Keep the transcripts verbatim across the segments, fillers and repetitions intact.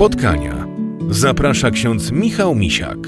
spotkania zaprasza ksiądz Michał Misiak.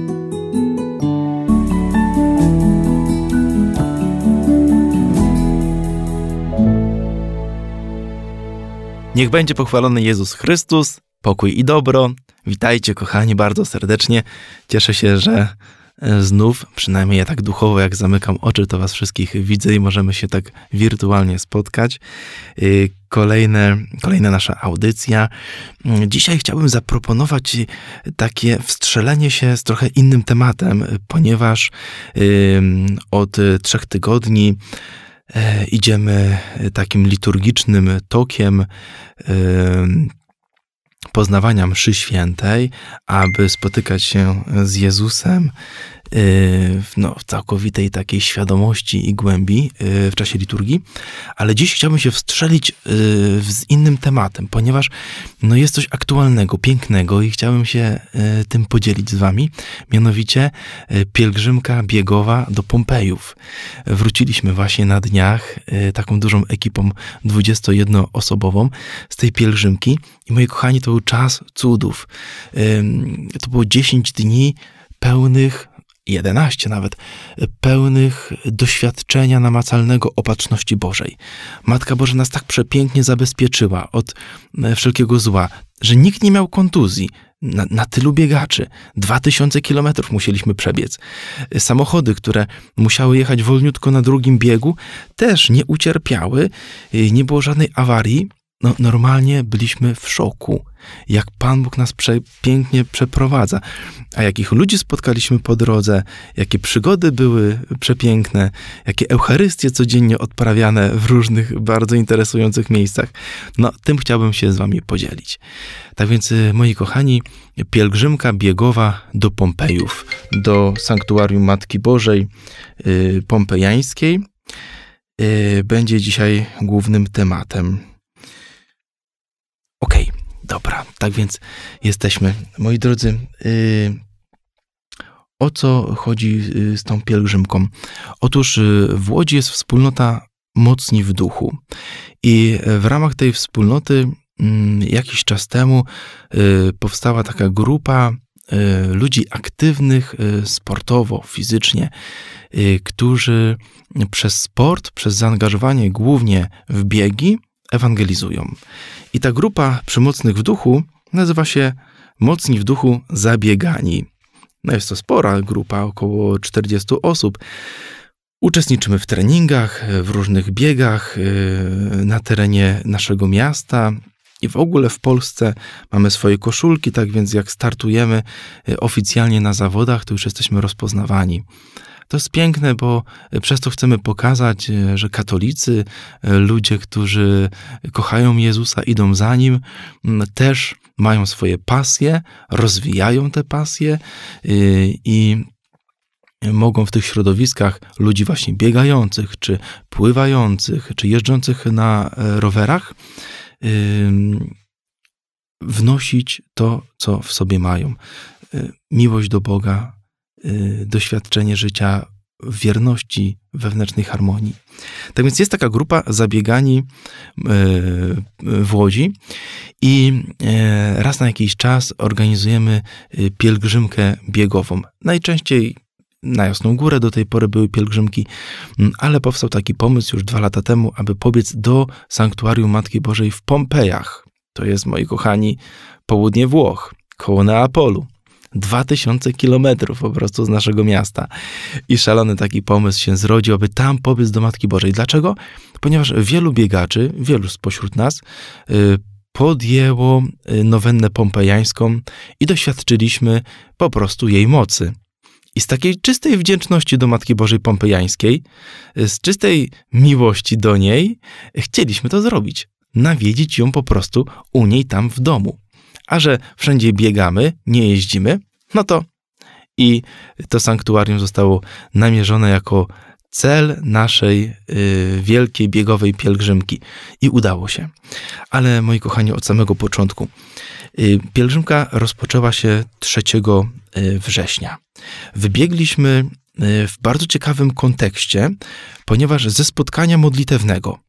Niech będzie pochwalony Jezus Chrystus, pokój i dobro. Witajcie, kochani, bardzo serdecznie. Cieszę się, że znów, przynajmniej ja tak duchowo, jak zamykam oczy, to was wszystkich widzę i możemy się tak wirtualnie spotkać. Kolejne, kolejna nasza audycja. Dzisiaj chciałbym zaproponować takie wstrzelenie się z trochę innym tematem, ponieważ od trzech tygodni idziemy takim liturgicznym tokiem poznawania mszy świętej, aby spotykać się z Jezusem no, w całkowitej takiej świadomości i głębi w czasie liturgii. Ale dziś chciałbym się wstrzelić z innym tematem, ponieważ no, jest coś aktualnego, pięknego i chciałbym się tym podzielić z wami. Mianowicie pielgrzymka biegowa do Pompejów. Wróciliśmy właśnie na dniach taką dużą ekipą dwudziestojednoosobową z tej pielgrzymki i moi kochani, to był czas cudów. To było dziesięć dni pełnych, jedenaście nawet, pełnych doświadczenia namacalnego opatrzności Bożej. Matka Boża nas tak przepięknie zabezpieczyła od wszelkiego zła, że nikt nie miał kontuzji. Na, na tylu biegaczy. Dwa tysiące kilometrów musieliśmy przebiec. Samochody, które musiały jechać wolniutko na drugim biegu, też nie ucierpiały. Nie było żadnej awarii. No, normalnie byliśmy w szoku, jak Pan Bóg nas prze, pięknie przeprowadza. A jakich ludzi spotkaliśmy po drodze, jakie przygody były przepiękne, jakie Eucharystie codziennie odprawiane w różnych bardzo interesujących miejscach. No, tym chciałbym się z wami podzielić. Tak więc, moi kochani, pielgrzymka biegowa do Pompejów, do sanktuarium Matki Bożej yy, pompejańskiej yy, będzie dzisiaj głównym tematem. Okej, okay, dobra, tak więc jesteśmy. Moi drodzy, yy, o co chodzi z tą pielgrzymką? Otóż yy, w Łodzi jest wspólnota Mocni w Duchu i w ramach tej wspólnoty yy, jakiś czas temu yy, powstała taka grupa yy, ludzi aktywnych yy, sportowo, fizycznie, yy, którzy przez sport, przez zaangażowanie głównie w biegi ewangelizują. I ta grupa przy Mocnych w Duchu nazywa się Mocni w Duchu Zabiegani. No jest to spora grupa, około czterdziestu osób. Uczestniczymy w treningach, w różnych biegach na terenie naszego miasta i w ogóle w Polsce mamy swoje koszulki, tak więc jak startujemy oficjalnie na zawodach, to już jesteśmy rozpoznawani. To jest piękne, bo przez to chcemy pokazać, że katolicy, ludzie, którzy kochają Jezusa, idą za Nim, też mają swoje pasje, rozwijają te pasje i mogą w tych środowiskach ludzi właśnie biegających, czy pływających, czy jeżdżących na rowerach wnosić to, co w sobie mają. Miłość do Boga, doświadczenie życia w wierności, wewnętrznej harmonii. Tak więc jest taka grupa Zabiegani w Łodzi i raz na jakiś czas organizujemy pielgrzymkę biegową. Najczęściej na Jasną Górę do tej pory były pielgrzymki, ale powstał taki pomysł już dwa lata temu, aby pobiec do sanktuarium Matki Bożej w Pompejach. To jest, moi kochani, południe Włoch, koło Neapolu. Dwa tysiące kilometrów po prostu z naszego miasta. I szalony taki pomysł się zrodził, aby tam pobiec do Matki Bożej. Dlaczego? Ponieważ wielu biegaczy, wielu spośród nas podjęło nowennę pompejańską i doświadczyliśmy po prostu jej mocy. I z takiej czystej wdzięczności do Matki Bożej pompejańskiej, z czystej miłości do niej, chcieliśmy to zrobić. Nawiedzić ją po prostu u niej tam w domu. A że wszędzie biegamy, nie jeździmy, no to i to sanktuarium zostało namierzone jako cel naszej y, wielkiej biegowej pielgrzymki. I udało się. Ale moi kochani, od samego początku. Y, pielgrzymka rozpoczęła się trzeciego września. Wybiegliśmy w bardzo ciekawym kontekście, ponieważ ze spotkania modlitewnego.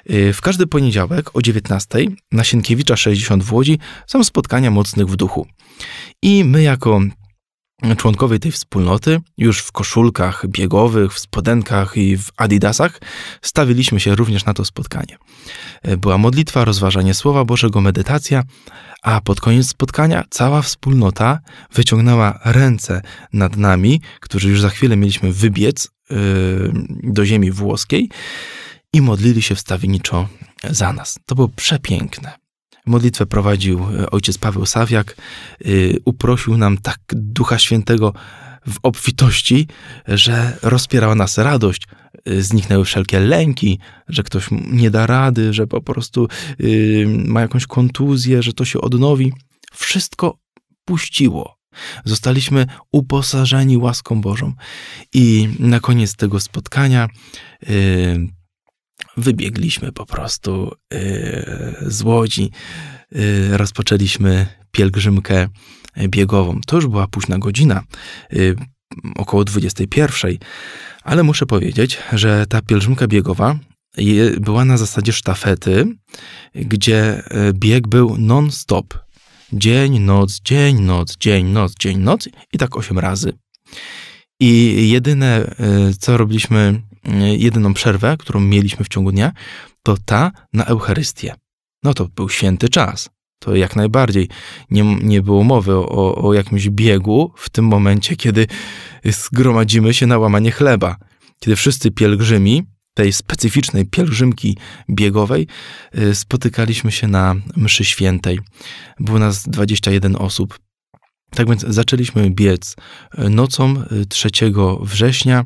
W każdy poniedziałek o dziewiętnastej na Sienkiewicza sześćdziesiąt w Łodzi są spotkania mocnych w duchu. I my jako członkowie tej wspólnoty już w koszulkach biegowych, w spodenkach i w adidasach stawiliśmy się również na to spotkanie. Była modlitwa, rozważanie Słowa Bożego, medytacja, a pod koniec spotkania cała wspólnota wyciągnęła ręce nad nami, którzy już za chwilę mieliśmy wybiec yy, do ziemi włoskiej i modlili się wstawienniczo za nas. To było przepiękne. Modlitwę prowadził ojciec Paweł Sawiak, yy, uprosił nam tak Ducha Świętego w obfitości, że rozpierała nas radość, yy, zniknęły wszelkie lęki, że ktoś nie da rady, że po prostu yy, ma jakąś kontuzję, że to się odnowi. Wszystko puściło. Zostaliśmy uposażeni łaską Bożą. I na koniec tego spotkania yy, wybiegliśmy po prostu yy, z Łodzi, yy, rozpoczęliśmy pielgrzymkę biegową. To już była późna godzina, yy, około dwudziestej pierwszej, ale muszę powiedzieć, że ta pielgrzymka biegowa je, była na zasadzie sztafety, gdzie bieg był non-stop. Dzień, noc, dzień, noc, dzień, noc, dzień, noc i tak osiem razy. I jedyne, co robiliśmy, jedyną przerwę, którą mieliśmy w ciągu dnia, to ta na Eucharystię. No to był święty czas. To jak najbardziej nie, nie było mowy o, o jakimś biegu w tym momencie, kiedy zgromadzimy się na łamanie chleba. Kiedy wszyscy pielgrzymi tej specyficznej pielgrzymki biegowej spotykaliśmy się na mszy świętej. Było nas dwadzieścia jeden osób. Tak więc zaczęliśmy biec nocą trzeciego września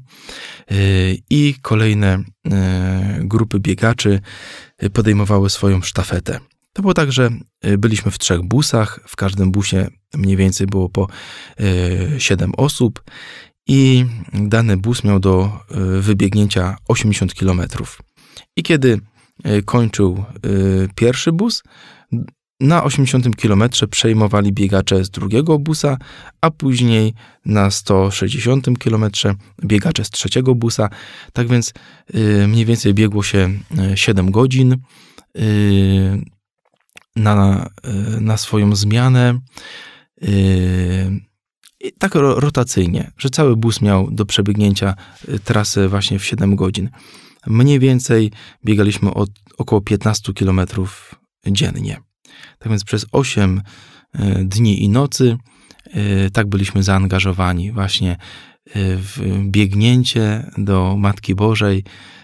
i kolejne grupy biegaczy podejmowały swoją sztafetę. To było tak, że byliśmy w trzech busach, w każdym busie mniej więcej było po siedem osób i dany bus miał do wybiegnięcia osiemdziesiąt kilometrów. I kiedy kończył pierwszy bus, na osiemdziesiątym kilometrze przejmowali biegacze z drugiego busa, a później na sto sześćdziesiątym kilometrze biegacze z trzeciego busa. Tak więc mniej więcej biegło się siedem godzin na, na swoją zmianę. I tak rotacyjnie, że cały bus miał do przebiegnięcia trasę właśnie w siedem godzin. Mniej więcej biegaliśmy od około piętnaście kilometrów dziennie. Tak więc przez osiem dni i nocy tak byliśmy zaangażowani właśnie w biegnięcie do Matki Bożej,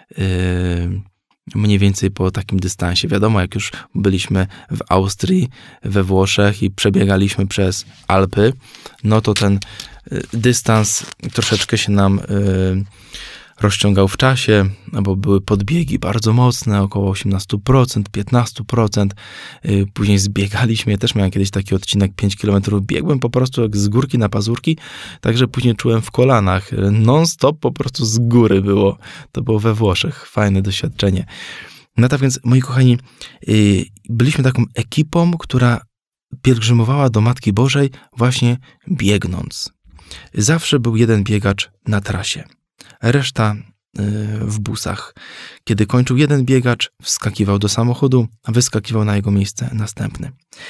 mniej więcej po takim dystansie. Wiadomo, jak już byliśmy w Austrii, we Włoszech i przebiegaliśmy przez Alpy, no to ten dystans troszeczkę się nam rozciągał w czasie, bo były podbiegi bardzo mocne, około osiemnaście procent, piętnaście procent. Później zbiegaliśmy, ja też miałem kiedyś taki odcinek pięć kilometrów, biegłem po prostu jak z górki na pazurki, także później czułem w kolanach, non-stop po prostu z góry było. To było we Włoszech, fajne doświadczenie. No tak więc, moi kochani, byliśmy taką ekipą, która pielgrzymowała do Matki Bożej właśnie biegnąc. Zawsze był jeden biegacz na trasie. Reszta w busach. Kiedy kończył jeden biegacz, wskakiwał do samochodu, a wyskakiwał na jego miejsce następny.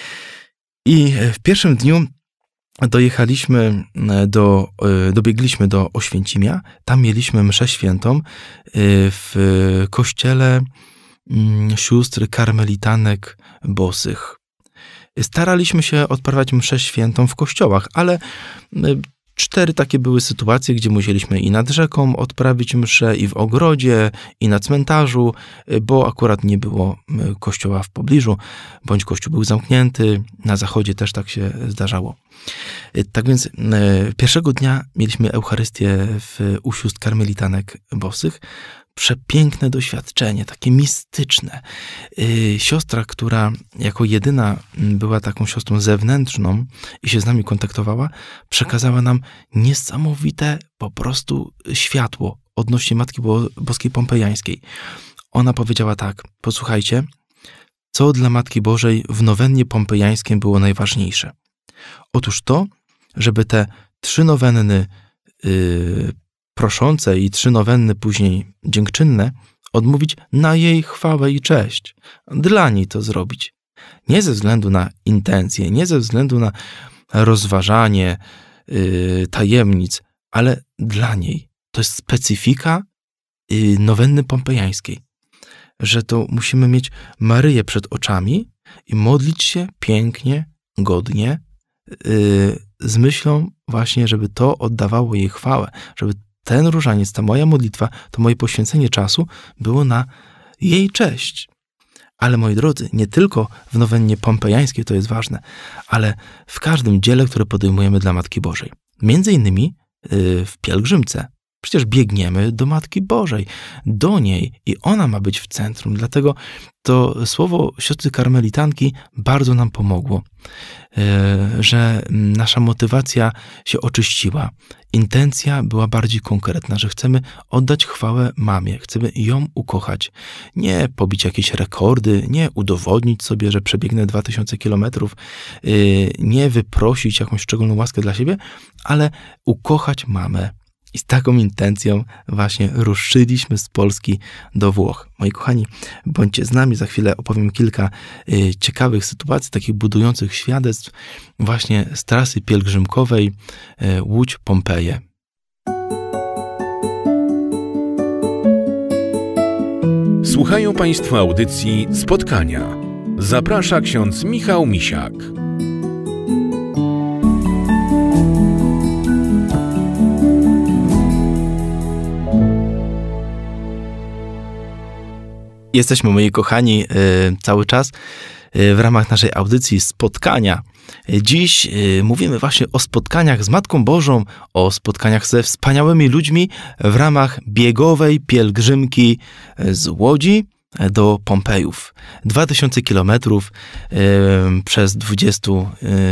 I w pierwszym dniu dojechaliśmy do, dobiegliśmy do Oświęcimia. Tam mieliśmy mszę świętą w kościele sióstr karmelitanek bosych. Staraliśmy się odprawiać mszę świętą w kościołach, ale cztery takie były sytuacje, gdzie musieliśmy i nad rzeką odprawić mszę, i w ogrodzie, i na cmentarzu, bo akurat nie było kościoła w pobliżu, bądź kościół był zamknięty, na zachodzie też tak się zdarzało. Tak więc pierwszego dnia mieliśmy Eucharystię w, u sióstr karmelitanek bosych. Przepiękne doświadczenie, takie mistyczne. Yy, siostra, która jako jedyna była taką siostrą zewnętrzną i się z nami kontaktowała, przekazała nam niesamowite po prostu światło odnośnie Matki Boskiej Pompejańskiej. Ona powiedziała tak: posłuchajcie, co dla Matki Bożej w nowennie pompejańskim było najważniejsze? Otóż to, żeby te trzy nowenny yy, proszące i trzy nowenny później dziękczynne odmówić na jej chwałę i cześć. Dla niej to zrobić. Nie ze względu na intencje, nie ze względu na rozważanie yy, tajemnic, ale dla niej. To jest specyfika yy, nowenny pompejańskiej, że to musimy mieć Maryję przed oczami i modlić się pięknie, godnie, yy, z myślą właśnie, żeby to oddawało jej chwałę, żeby ten różaniec, ta moja modlitwa, to moje poświęcenie czasu było na jej cześć. Ale moi drodzy, nie tylko w nowennie pompejańskiej to jest ważne, ale w każdym dziele, które podejmujemy dla Matki Bożej. Między innymi yy, w pielgrzymce. Przecież biegniemy do Matki Bożej, do niej i ona ma być w centrum. Dlatego to słowo siostry karmelitanki bardzo nam pomogło, że nasza motywacja się oczyściła. Intencja była bardziej konkretna, że chcemy oddać chwałę mamie, chcemy ją ukochać. Nie pobić jakieś rekordy, nie udowodnić sobie, że przebiegnę dwa tysiące kilometrów, nie wyprosić jakąś szczególną łaskę dla siebie, ale ukochać mamę. I z taką intencją właśnie ruszyliśmy z Polski do Włoch. Moi kochani, bądźcie z nami, za chwilę opowiem kilka y, ciekawych sytuacji, takich budujących świadectw właśnie z trasy pielgrzymkowej y, Łódź-Pompeje. Słuchają Państwo audycji Spotkania. Zaprasza ksiądz Michał Misiak. Jesteśmy, moi kochani, cały czas w ramach naszej audycji Spotkania. Dziś mówimy właśnie o spotkaniach z Matką Bożą, o spotkaniach ze wspaniałymi ludźmi w ramach biegowej pielgrzymki z Łodzi do Pompejów. Dwa tysiące kilometrów przez dwudziestu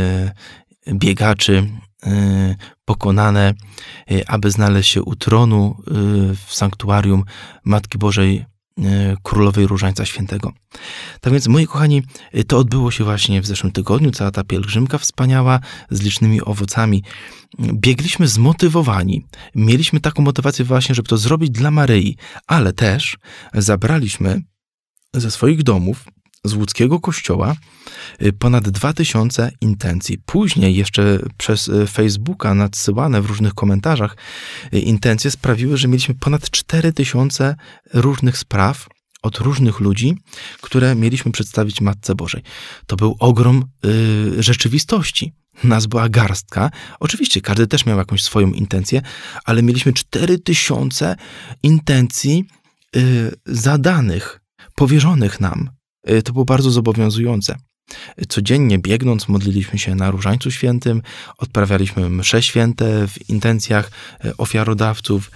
biegaczy pokonane, aby znaleźć się u tronu w sanktuarium Matki Bożej Królowej Różańca Świętego. Tak więc, moi kochani, to odbyło się właśnie w zeszłym tygodniu, cała ta pielgrzymka wspaniała, z licznymi owocami. Biegliśmy zmotywowani. Mieliśmy taką motywację właśnie, żeby to zrobić dla Maryi, ale też zabraliśmy ze swoich domów, z łódzkiego kościoła, ponad dwa tysiące intencji. Później jeszcze przez Facebooka nadsyłane w różnych komentarzach intencje sprawiły, że mieliśmy ponad cztery tysiące różnych spraw od różnych ludzi, które mieliśmy przedstawić Matce Bożej. To był ogrom y, rzeczywistości. Nas była garstka. Oczywiście każdy też miał jakąś swoją intencję, ale mieliśmy cztery tysiące intencji y, zadanych, powierzonych nam. To było bardzo zobowiązujące. Codziennie biegnąc modliliśmy się na Różańcu Świętym, odprawialiśmy msze święte w intencjach ofiarodawców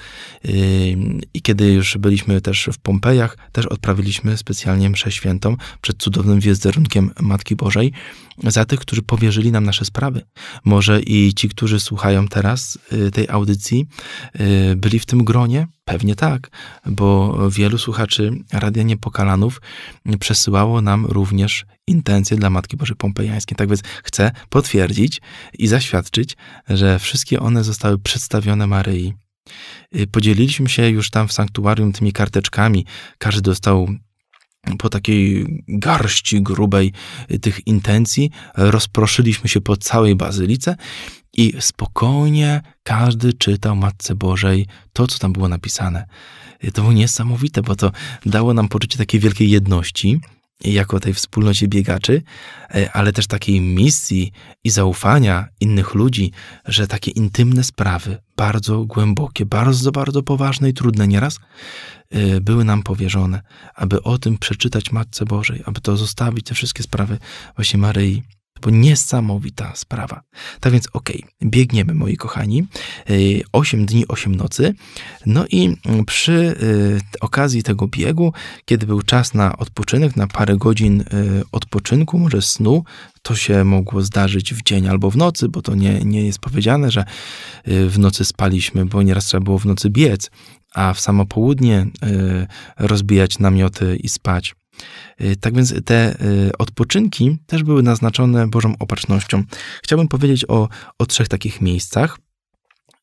i kiedy już byliśmy też w Pompejach, też odprawiliśmy specjalnie mszę świętą przed cudownym wizerunkiem Matki Bożej za tych, którzy powierzyli nam nasze sprawy. Może i ci, którzy słuchają teraz tej audycji, byli w tym gronie? Pewnie tak, bo wielu słuchaczy Radia Niepokalanów przesyłało nam również intencje dla Matki Bożej Pompejańskiej. Tak więc chcę potwierdzić i zaświadczyć, że wszystkie one zostały przedstawione Maryi. Podzieliliśmy się już tam w sanktuarium tymi karteczkami. Każdy dostał po takiej garści grubej tych intencji. Rozproszyliśmy się po całej bazylice i spokojnie każdy czytał Matce Bożej to, co tam było napisane. To było niesamowite, bo to dało nam poczucie takiej wielkiej jedności jako tej wspólnocie biegaczy, ale też takiej misji i zaufania innych ludzi, że takie intymne sprawy, bardzo głębokie, bardzo, bardzo poważne i trudne nieraz, były nam powierzone, aby o tym przeczytać Matce Bożej, aby to zostawić, te wszystkie sprawy właśnie Maryi. To była niesamowita sprawa. Tak więc okej, okay, biegniemy, moi kochani, osiem dni, osiem nocy. No i przy okazji tego biegu, kiedy był czas na odpoczynek, na parę godzin odpoczynku, może snu, to się mogło zdarzyć w dzień albo w nocy, bo to nie, nie jest powiedziane, że w nocy spaliśmy, bo nieraz trzeba było w nocy biec, a w samo południe rozbijać namioty i spać. Tak więc te odpoczynki też były naznaczone Bożą Opatrznością. Chciałbym powiedzieć o, o trzech takich miejscach.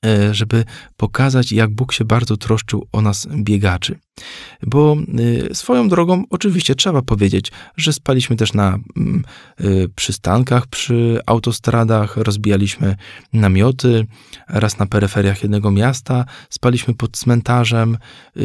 żeby pokazać, jak Bóg się bardzo troszczył o nas, biegaczy. Bo swoją drogą oczywiście trzeba powiedzieć, że spaliśmy też na przystankach, przy autostradach, rozbijaliśmy namioty, raz na peryferiach jednego miasta, spaliśmy pod cmentarzem,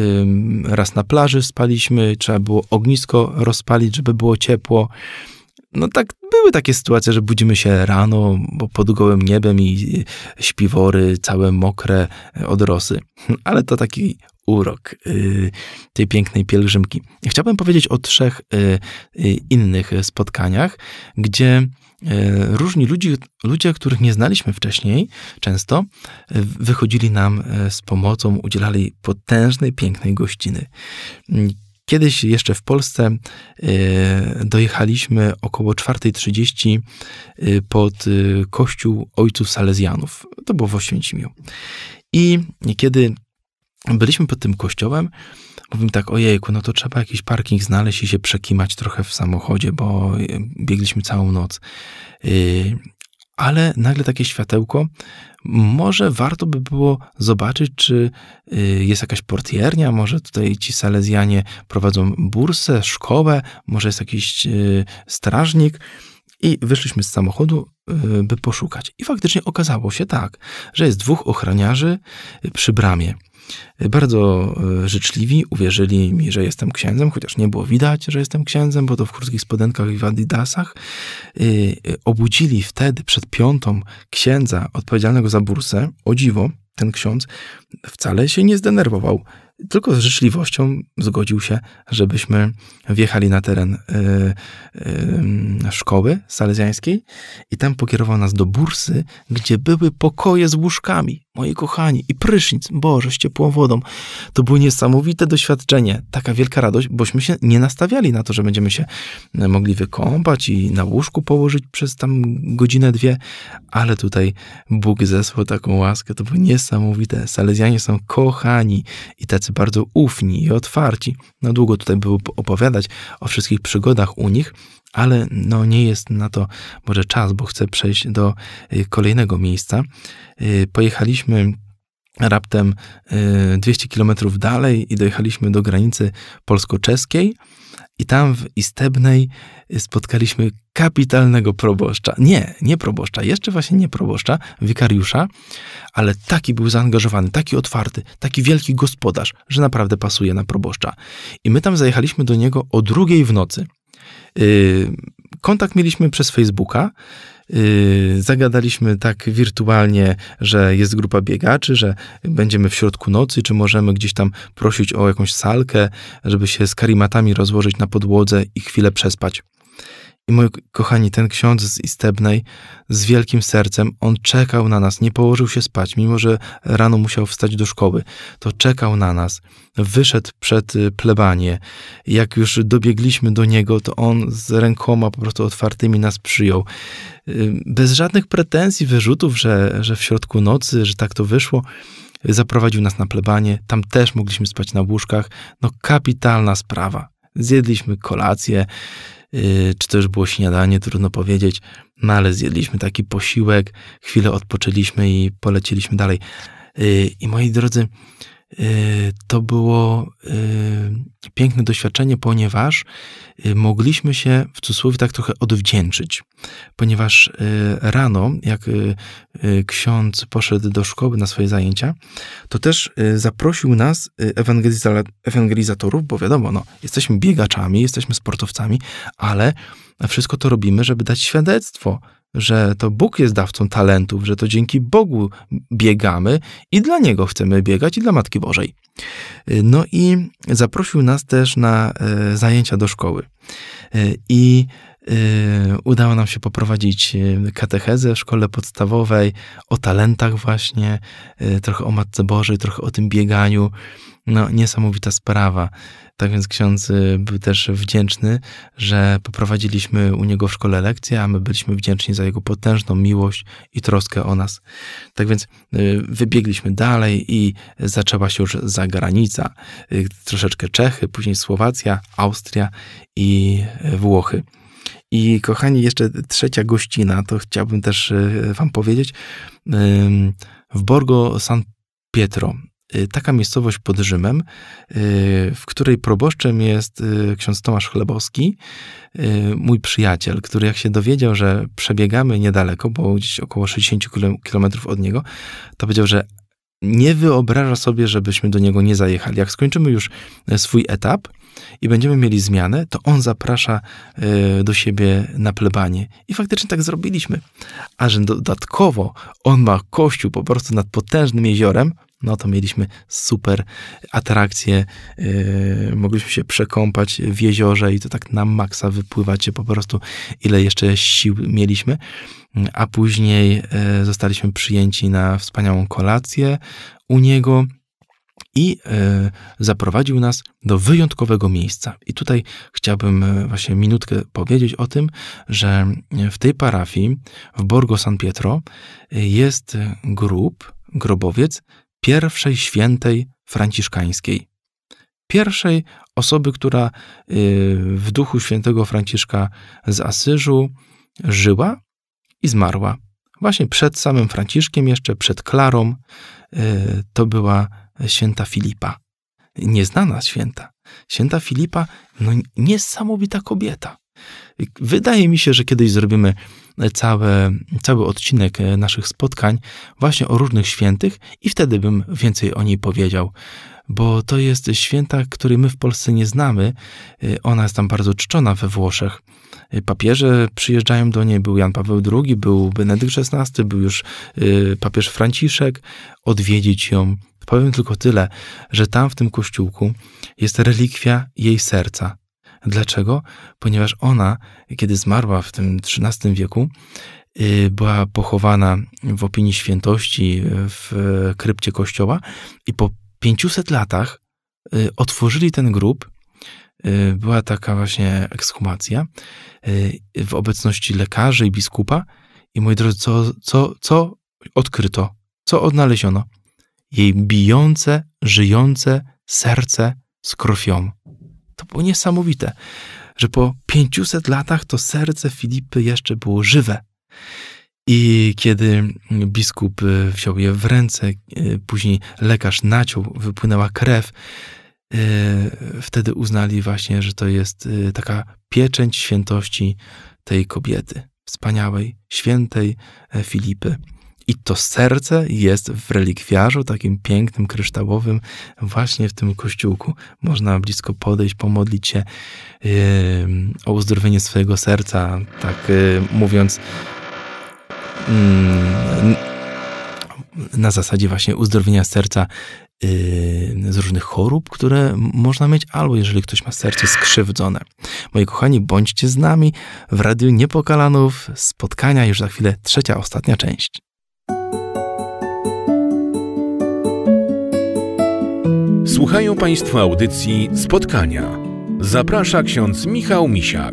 raz na plaży spaliśmy, trzeba było ognisko rozpalić, żeby było ciepło. No tak, były takie sytuacje, że budzimy się rano, bo pod gołym niebem i śpiwory całe mokre od rosy. Ale to taki urok y, tej pięknej pielgrzymki. Chciałbym powiedzieć o trzech y, y, innych spotkaniach, gdzie y, różni ludzie, ludzie, których nie znaliśmy wcześniej, często y, wychodzili nam y, z pomocą, udzielali potężnej, pięknej gościny. Kiedyś jeszcze w Polsce y, dojechaliśmy około czwarta trzydzieści y, pod y, kościół Ojców Salezjanów. To było w Oświęcimiu. I kiedy byliśmy pod tym kościołem, mówimy tak, ojejku, no to trzeba jakiś parking znaleźć i się przekimać trochę w samochodzie, bo biegliśmy całą noc. Y, ale nagle takie światełko, może warto by było zobaczyć, czy jest jakaś portiernia, może tutaj ci salezjanie prowadzą bursę, szkołę, może jest jakiś strażnik. I wyszliśmy z samochodu, by poszukać. I faktycznie okazało się tak, że jest dwóch ochroniarzy przy bramie. Bardzo życzliwi, uwierzyli mi, że jestem księdzem, chociaż nie było widać, że jestem księdzem, bo to w krótkich spodenkach i w adidasach. Obudzili wtedy przed piątą księdza odpowiedzialnego za bursę. O dziwo, ten ksiądz wcale się nie zdenerwował, tylko z życzliwością zgodził się, żebyśmy wjechali na teren y, y, szkoły salezjańskiej i tam pokierował nas do bursy, gdzie były pokoje z łóżkami, moi kochani, i prysznic, Boże, z ciepłą wodą. To było niesamowite doświadczenie, taka wielka radość, bośmy się nie nastawiali na to, że będziemy się mogli wykąpać i na łóżku położyć przez tam godzinę, dwie, ale tutaj Bóg zesłał taką łaskę, to było niesamowite. Salezjanie są kochani i tacy bardzo ufni i otwarci. No długo tutaj było opowiadać o wszystkich przygodach u nich, ale no nie jest na to może czas, bo chcę przejść do kolejnego miejsca. Pojechaliśmy raptem dwieście kilometrów dalej i dojechaliśmy do granicy polsko-czeskiej i tam w Istebnej spotkaliśmy kapitalnego proboszcza. Nie, nie proboszcza, jeszcze właśnie nie proboszcza, wikariusza, ale taki był zaangażowany, taki otwarty, taki wielki gospodarz, że naprawdę pasuje na proboszcza. I my tam zajechaliśmy do niego o drugiej w nocy. Yy, kontakt mieliśmy przez Facebooka, yy, zagadaliśmy tak wirtualnie, że jest grupa biegaczy, że będziemy w środku nocy, czy możemy gdzieś tam prosić o jakąś salkę, żeby się z karimatami rozłożyć na podłodze i chwilę przespać. I moi kochani, ten ksiądz z Istebnej z wielkim sercem, on czekał na nas, nie położył się spać, mimo że rano musiał wstać do szkoły, to czekał na nas, wyszedł przed plebanię. Jak już dobiegliśmy do niego, to on z rękoma po prostu otwartymi nas przyjął. Bez żadnych pretensji, wyrzutów, że, że w środku nocy, że tak to wyszło, zaprowadził nas na plebanię, tam też mogliśmy spać na łóżkach. No kapitalna sprawa. Zjedliśmy kolację, czy to już było śniadanie, trudno powiedzieć, no ale zjedliśmy taki posiłek, chwilę odpoczęliśmy i poleciliśmy dalej. I moi drodzy, to było piękne doświadczenie, ponieważ mogliśmy się w cudzysłowie tak trochę odwdzięczyć, ponieważ rano, jak ksiądz poszedł do szkoły na swoje zajęcia, to też zaprosił nas, ewangelizatorów, bo wiadomo, no, jesteśmy biegaczami, jesteśmy sportowcami, ale wszystko to robimy, żeby dać świadectwo, że to Bóg jest dawcą talentów, że to dzięki Bogu biegamy i dla Niego chcemy biegać i dla Matki Bożej. No i zaprosił nas też na zajęcia do szkoły. I udało nam się poprowadzić katechezę w szkole podstawowej, o talentach właśnie, trochę o Matce Bożej, trochę o tym bieganiu. No, niesamowita sprawa. Tak więc ksiądz był też wdzięczny, że poprowadziliśmy u niego w szkole lekcje, a my byliśmy wdzięczni za jego potężną miłość i troskę o nas. Tak więc wybiegliśmy dalej i zaczęła się już zagranica. Troszeczkę Czechy, później Słowacja, Austria i Włochy. I kochani, jeszcze trzecia gościna, to chciałbym też wam powiedzieć. w Borgo San Pietro. Taka miejscowość pod Rzymem, w której proboszczem jest ksiądz Tomasz Chlebowski, mój przyjaciel, który jak się dowiedział, że przebiegamy niedaleko, bo gdzieś około sześćdziesiąt kilometrów od niego, to powiedział, że nie wyobraża sobie, żebyśmy do niego nie zajechali. Jak skończymy już swój etap i będziemy mieli zmianę, to on zaprasza do siebie na plebanię. I faktycznie tak zrobiliśmy. A że dodatkowo on ma kościół po prostu nad potężnym jeziorem, no to mieliśmy super atrakcje, yy, mogliśmy się przekąpać w jeziorze i to tak na maksa wypływać po prostu, ile jeszcze sił mieliśmy. A później yy, zostaliśmy przyjęci na wspaniałą kolację u niego i yy, zaprowadził nas do wyjątkowego miejsca. I tutaj chciałbym właśnie minutkę powiedzieć o tym, że w tej parafii, w Borgo San Pietro, jest grób, grobowiec pierwszej świętej franciszkańskiej. Pierwszej osoby, która w duchu świętego Franciszka z Asyżu żyła i zmarła. Właśnie przed samym Franciszkiem, jeszcze przed Klarą, to była święta Filipa. Nieznana święta. Święta Filipa, no niesamowita kobieta. Wydaje mi się, że kiedyś zrobimy całe, cały odcinek naszych spotkań właśnie o różnych świętych i wtedy bym więcej o niej powiedział, bo to jest święta, której my w Polsce nie znamy. Ona jest tam bardzo czczona we Włoszech. Papieże przyjeżdżają do niej, był Jan Paweł drugi, był Benedykt szesnasty, był już papież Franciszek, odwiedzić ją. Powiem tylko tyle, że tam w tym kościółku jest relikwia jej serca. Dlaczego? Ponieważ ona, kiedy zmarła w tym trzynastym wieku, była pochowana w opinii świętości w krypcie kościoła i po pięciuset latach otworzyli ten grób. Była taka właśnie ekshumacja w obecności lekarzy i biskupa. I moi drodzy, co, co, co odkryto? Co odnaleziono? Jej bijące, żyjące serce z krwią. To było niesamowite, że po pięciuset latach to serce Filipy jeszcze było żywe. I kiedy biskup wziął je w ręce, później lekarz naciął, wypłynęła krew, wtedy uznali właśnie, że to jest taka pieczęć świętości tej kobiety, wspaniałej, świętej Filipy. I to serce jest w relikwiarzu, takim pięknym, kryształowym, właśnie w tym kościółku. Można blisko podejść, pomodlić się yy, o uzdrowienie swojego serca, tak yy, mówiąc yy, na zasadzie właśnie uzdrowienia serca yy, z różnych chorób, które można mieć, albo jeżeli ktoś ma serce skrzywdzone. Moi kochani, bądźcie z nami w Radiu Niepokalanów. Spotkania już za chwilę, trzecia, ostatnia część. Słuchają Państwo audycji Spotkania. Zaprasza ksiądz Michał Misiak.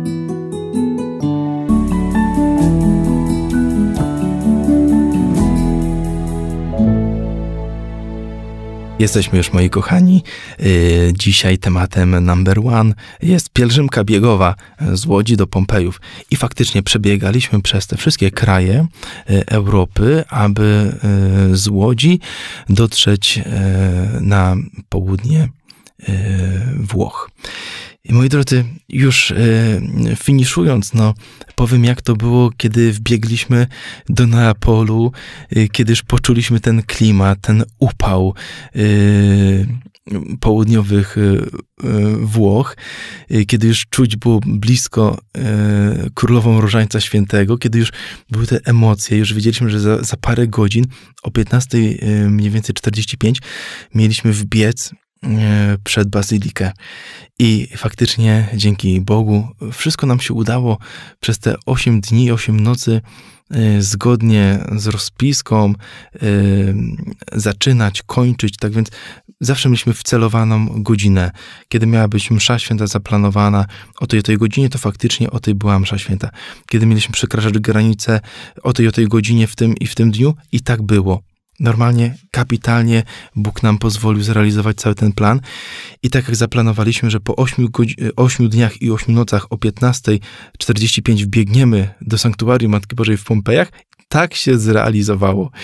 Jesteśmy już, moi kochani. Dzisiaj tematem number one jest pielgrzymka biegowa z Łodzi do Pompejów. I faktycznie przebiegaliśmy przez te wszystkie kraje Europy, aby z Łodzi dotrzeć na południe Włoch. I moi drodzy, już e, finiszując, no powiem, jak to było, kiedy wbiegliśmy do Neapolu, e, kiedy już poczuliśmy ten klimat, ten upał e, południowych e, Włoch, e, kiedy już czuć było blisko e, Królową Różańca Świętego, kiedy już były te emocje, już wiedzieliśmy, że za, za parę godzin, o piętnastej e, mniej więcej czterdzieści pięć, mieliśmy wbiec przed bazylikę. I faktycznie dzięki Bogu wszystko nam się udało przez te osiem dni, osiem nocy zgodnie z rozpiską zaczynać, kończyć. Tak więc zawsze mieliśmy wcelowaną godzinę. Kiedy miała być msza święta zaplanowana o tej o tej godzinie, to faktycznie o tej była msza święta. Kiedy mieliśmy przekraczać granicę o tej o tej godzinie w tym i w tym dniu, i tak było. Normalnie, kapitalnie Bóg nam pozwolił zrealizować cały ten plan. I tak jak zaplanowaliśmy, że po ośmiu, godzi- ośmiu dniach i ośmiu nocach o piętnastej czterdzieści pięć wbiegniemy do Sanktuarium Matki Bożej w Pompejach, tak się zrealizowało.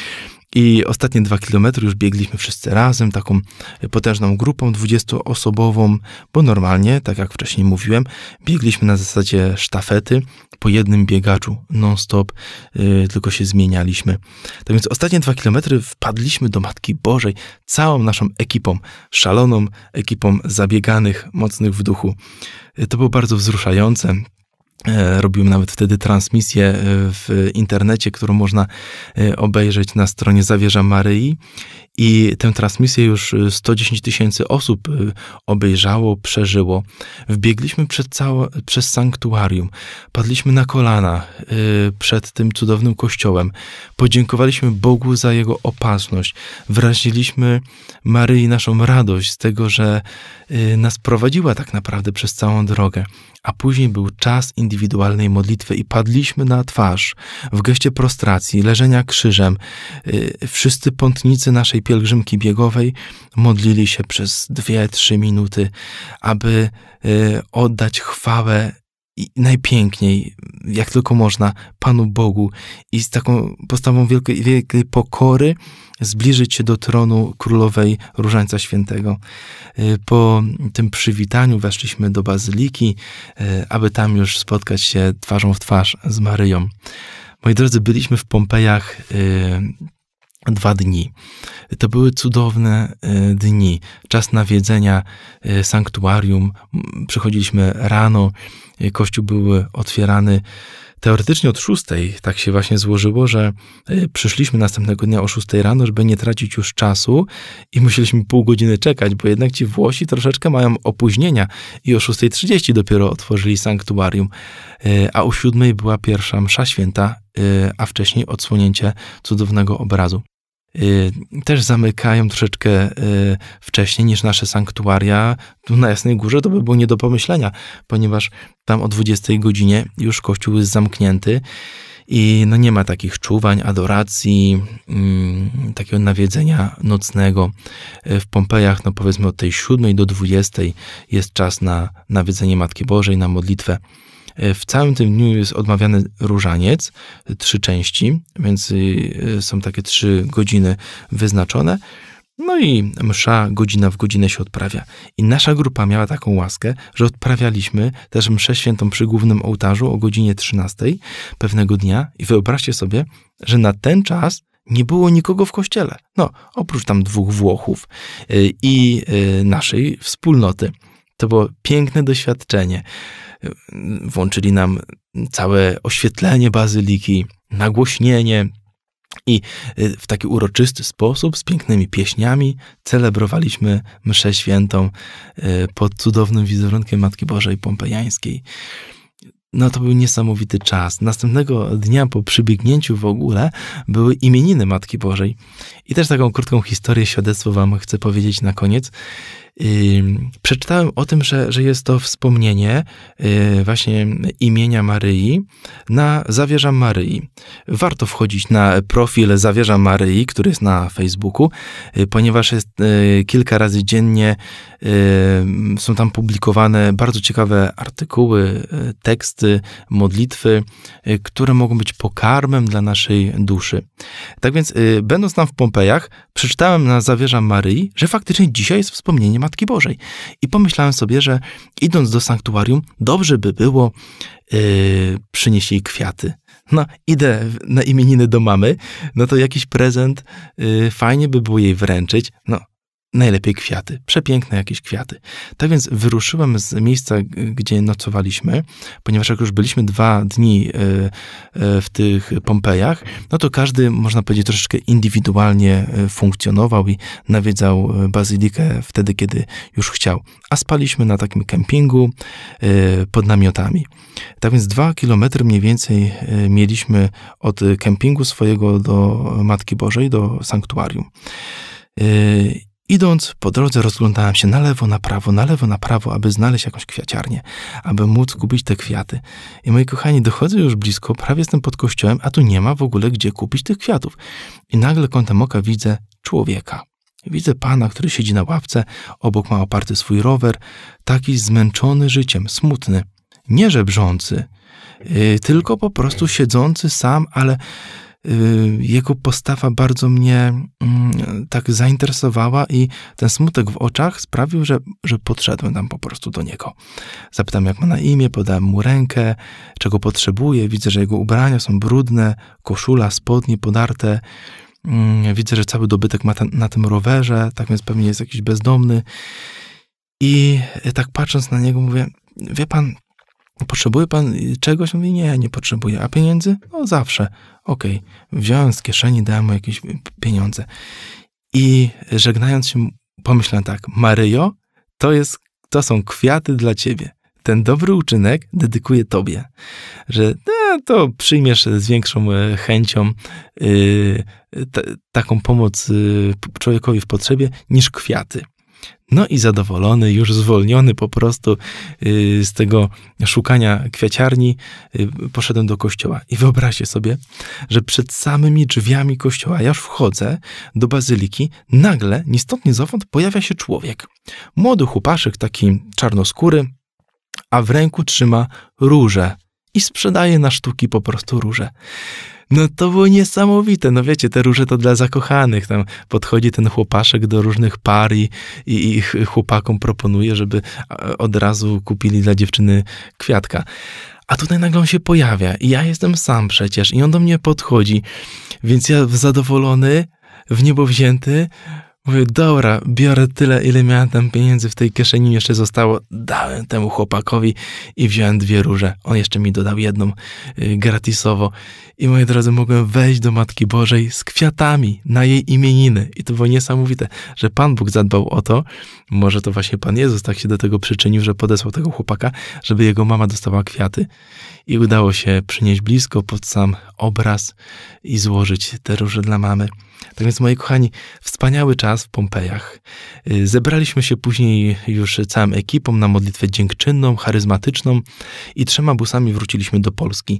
I ostatnie dwa kilometry już biegliśmy wszyscy razem, taką potężną grupą dwudziestoosobową, bo normalnie, tak jak wcześniej mówiłem, biegliśmy na zasadzie sztafety po jednym biegaczu non-stop, yy, tylko się zmienialiśmy. Tak więc ostatnie dwa kilometry wpadliśmy do Matki Bożej całą naszą ekipą, szaloną ekipą zabieganych, mocnych w duchu. Yy, to było bardzo wzruszające. Robiłem nawet wtedy transmisję w internecie, którą można obejrzeć na stronie Zawierza Maryi i tę transmisję już sto dziesięć tysięcy osób obejrzało, przeżyło. Wbiegliśmy przed całe, przez sanktuarium, padliśmy na kolana przed tym cudownym kościołem, podziękowaliśmy Bogu za Jego opatrzność, wyraziliśmy Maryi naszą radość z tego, że nas prowadziła tak naprawdę przez całą drogę. A później był czas indywidualnej modlitwy i padliśmy na twarz w geście prostracji, leżenia krzyżem. Wszyscy pątnicy naszej pielgrzymki biegowej modlili się przez dwie, trzy minuty, aby oddać chwałę i najpiękniej, jak tylko można, Panu Bogu i z taką postawą wielkiej, wielkiej pokory zbliżyć się do tronu Królowej Różańca Świętego. Po tym przywitaniu weszliśmy do bazyliki, aby tam już spotkać się twarzą w twarz z Maryją. Moi drodzy, byliśmy w Pompejach dwa dni. To były cudowne dni. Czas nawiedzenia sanktuarium. Przychodziliśmy rano. Kościół był otwierany teoretycznie od szóstej. Tak się właśnie złożyło, że przyszliśmy następnego dnia o szóstej rano, żeby nie tracić już czasu i musieliśmy pół godziny czekać, bo jednak ci Włosi troszeczkę mają opóźnienia i o szóstej trzydzieści dopiero otworzyli sanktuarium, a o siódmej była pierwsza msza święta, a wcześniej odsłonięcie cudownego obrazu. Też zamykają troszeczkę wcześniej niż nasze sanktuaria. Tu na Jasnej Górze to by było nie do pomyślenia, ponieważ tam o dwudziestej godzinie już kościół jest zamknięty i no nie ma takich czuwań, adoracji, mm, takiego nawiedzenia nocnego. W Pompejach, no powiedzmy od tej siódmej do dwudziestej jest czas na nawiedzenie Matki Bożej, na modlitwę. W całym tym dniu jest odmawiany różaniec, trzy części, więc są takie trzy godziny wyznaczone. No i msza godzina w godzinę się odprawia. I nasza grupa miała taką łaskę, że odprawialiśmy też mszę świętą przy głównym ołtarzu o godzinie trzynastej pewnego dnia. I wyobraźcie sobie, że na ten czas nie było nikogo w kościele. No, oprócz tam dwóch Włochów i naszej wspólnoty. To było piękne doświadczenie. Włączyli nam całe oświetlenie bazyliki, nagłośnienie i w taki uroczysty sposób, z pięknymi pieśniami celebrowaliśmy mszę świętą pod cudownym wizerunkiem Matki Bożej Pompejańskiej. No to był niesamowity czas. Następnego dnia po przybiegnięciu w ogóle były imieniny Matki Bożej. I też taką krótką historię, świadectwo wam chcę powiedzieć na koniec. Yy, przeczytałem o tym, że, że jest to wspomnienie yy, właśnie imienia Maryi na Zawierza Maryi. Warto wchodzić na profil Zawierza Maryi, który jest na Facebooku, yy, ponieważ jest yy, kilka razy dziennie yy, są tam publikowane bardzo ciekawe artykuły, yy, teksty, modlitwy, yy, które mogą być pokarmem dla naszej duszy. Tak więc yy, będąc tam w Pompejach, przeczytałem na Zawierza Maryi, że faktycznie dzisiaj jest wspomnienie Matki Bożej. I pomyślałem sobie, że idąc do sanktuarium, dobrze by było yy, przynieść jej kwiaty. No, idę na imieniny do mamy, no to jakiś prezent yy, fajnie by było jej wręczyć. No, najlepiej kwiaty, przepiękne jakieś kwiaty. Tak więc wyruszyłem z miejsca, gdzie nocowaliśmy, ponieważ jak już byliśmy dwa dni w tych Pompejach, no to każdy, można powiedzieć, troszeczkę indywidualnie funkcjonował i nawiedzał bazylikę wtedy, kiedy już chciał. A spaliśmy na takim kempingu pod namiotami. Tak więc dwa kilometry mniej więcej mieliśmy od kempingu swojego do Matki Bożej, do sanktuarium. Idąc po drodze rozglądałem się na lewo, na prawo, na lewo, na prawo, aby znaleźć jakąś kwiaciarnię, aby móc kupić te kwiaty. I moi kochani, dochodzę już blisko, prawie jestem pod kościołem, a tu nie ma w ogóle gdzie kupić tych kwiatów. I nagle kątem oka widzę człowieka. Widzę pana, który siedzi na ławce, obok ma oparty swój rower, taki zmęczony życiem, smutny, nie żebrzący, yy, tylko po prostu siedzący sam, ale jego postawa bardzo mnie tak zainteresowała i ten smutek w oczach sprawił, że, że podszedłem tam po prostu do niego. Zapytałem, jak ma na imię, podałem mu rękę, czego potrzebuje. Widzę, że jego ubrania są brudne, koszula, spodnie podarte. Widzę, że cały dobytek ma ten, na tym rowerze, tak więc pewnie jest jakiś bezdomny. I tak patrząc na niego mówię, wie pan, potrzebuje pan czegoś? On mówi, nie, nie potrzebuję. A pieniędzy? No zawsze. Okej. Okay. Wziąłem z kieszeni, dałem mu jakieś pieniądze. I żegnając się, pomyślałem tak, Maryjo, to jest, to są kwiaty dla ciebie. Ten dobry uczynek dedykuję tobie. Że no, to przyjmiesz z większą chęcią yy, t- taką pomoc yy, człowiekowi w potrzebie niż kwiaty. No i zadowolony, już zwolniony po prostu yy, z tego szukania kwiaciarni, yy, poszedłem do kościoła. I wyobraźcie sobie, że przed samymi drzwiami kościoła, ja już wchodzę do bazyliki, nagle, ni stąd, ni zowąd pojawia się człowiek. Młody chłopaszek, taki czarnoskóry, a w ręku trzyma różę i sprzedaje na sztuki po prostu róże. No to było niesamowite, no wiecie, te róże to dla zakochanych, tam podchodzi ten chłopaszek do różnych par i, i, i chłopakom proponuje, żeby od razu kupili dla dziewczyny kwiatka. A tutaj nagle on się pojawia i ja jestem sam przecież i on do mnie podchodzi, więc ja zadowolony, w niebo wzięty, mówię, dobra, biorę tyle, ile miałem tam pieniędzy w tej kieszeni, jeszcze zostało, dałem temu chłopakowi i wziąłem dwie róże. On jeszcze mi dodał jedną y, gratisowo. I moi drodzy, mogłem wejść do Matki Bożej z kwiatami na jej imieniny. I to było niesamowite, że Pan Bóg zadbał o to, może to właśnie Pan Jezus tak się do tego przyczynił, że podesłał tego chłopaka, żeby jego mama dostała kwiaty. I udało się przynieść blisko pod sam obraz i złożyć te róże dla mamy. Tak więc, moi kochani, wspaniały czas w Pompejach. Zebraliśmy się później już całą ekipą na modlitwę dziękczynną, charyzmatyczną i trzema busami wróciliśmy do Polski.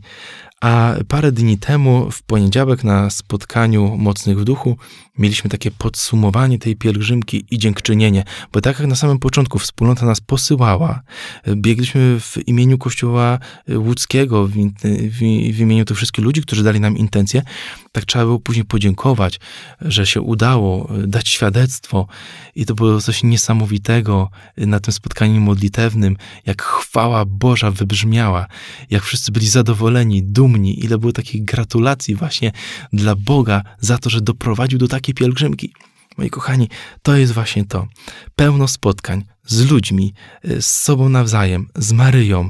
A parę dni temu, w poniedziałek, na spotkaniu Mocnych w Duchu, mieliśmy takie podsumowanie tej pielgrzymki i dziękczynienie, bo tak jak na samym początku wspólnota nas posyłała, biegliśmy w imieniu Kościoła Łódzkiego, w, w, w imieniu tych wszystkich ludzi, którzy dali nam intencję, tak trzeba było później podziękować, że się udało, dać świadectwo i to było coś niesamowitego na tym spotkaniu modlitewnym, jak chwała Boża wybrzmiała, jak wszyscy byli zadowoleni, dumni, ile było takich gratulacji właśnie dla Boga za to, że doprowadził do takiej pielgrzymki. Moi kochani, to jest właśnie to. Pełno spotkań z ludźmi, z sobą nawzajem, z Maryją,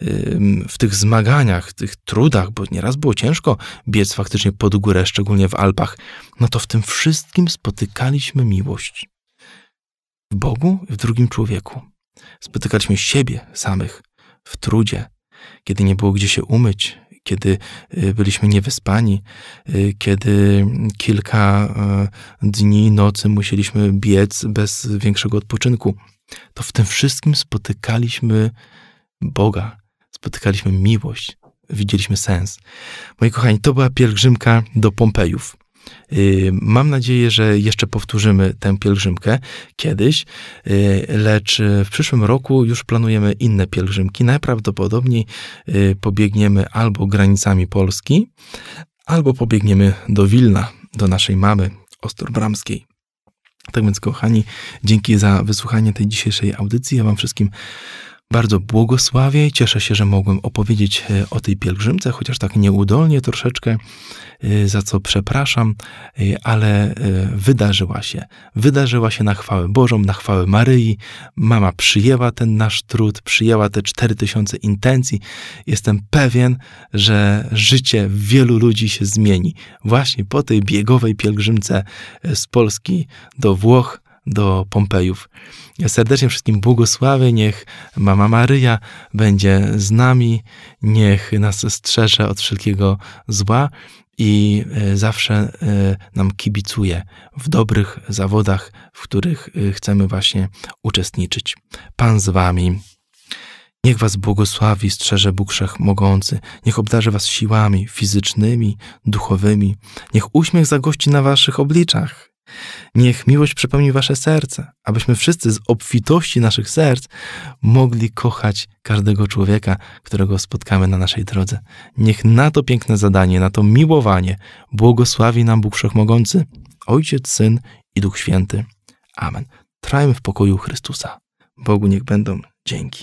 w tych zmaganiach, w tych trudach, bo nieraz było ciężko biec faktycznie pod górę, szczególnie w Alpach. No to w tym wszystkim spotykaliśmy miłość. W Bogu i w drugim człowieku. Spotykaliśmy siebie samych w trudzie, kiedy nie było gdzie się umyć, kiedy byliśmy niewyspani, kiedy kilka dni, nocy musieliśmy biec bez większego odpoczynku. To w tym wszystkim spotykaliśmy Boga, spotykaliśmy miłość, widzieliśmy sens. Moi kochani, to była pielgrzymka do Pompejów. Mam nadzieję, że jeszcze powtórzymy tę pielgrzymkę kiedyś, lecz w przyszłym roku już planujemy inne pielgrzymki. Najprawdopodobniej pobiegniemy albo granicami Polski, albo pobiegniemy do Wilna, do naszej mamy Ostrobramskiej. Tak więc, kochani, dzięki za wysłuchanie tej dzisiejszej audycji. Ja wam wszystkim bardzo błogosławię i cieszę się, że mogłem opowiedzieć o tej pielgrzymce, chociaż tak nieudolnie troszeczkę, za co przepraszam, ale wydarzyła się. Wydarzyła się na chwałę Bożą, na chwałę Maryi. Mama przyjęła ten nasz trud, przyjęła te cztery tysiące intencji. Jestem pewien, że życie wielu ludzi się zmieni. Właśnie po tej biegowej pielgrzymce z Polski do Włoch, do Pompejów. Ja serdecznie wszystkim błogosławię, niech Mama Maryja będzie z nami, niech nas strzeże od wszelkiego zła i zawsze nam kibicuje w dobrych zawodach, w których chcemy właśnie uczestniczyć. Pan z wami. Niech was błogosławi, strzeże Bóg Wszechmogący. Niech obdarzy was siłami fizycznymi, duchowymi. Niech uśmiech zagości na waszych obliczach. Niech miłość przepełni wasze serce, abyśmy wszyscy z obfitości naszych serc mogli kochać każdego człowieka, którego spotkamy na naszej drodze. Niech na to piękne zadanie, na to miłowanie błogosławi nam Bóg Wszechmogący, Ojciec, Syn i Duch Święty. Amen. Trwajmy w pokoju Chrystusa. Bogu niech będą dzięki.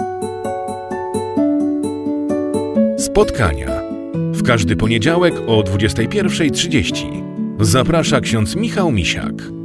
Spotkania w każdy poniedziałek o dwudziestej pierwszej trzydzieści. Zaprasza ksiądz Michał Misiak.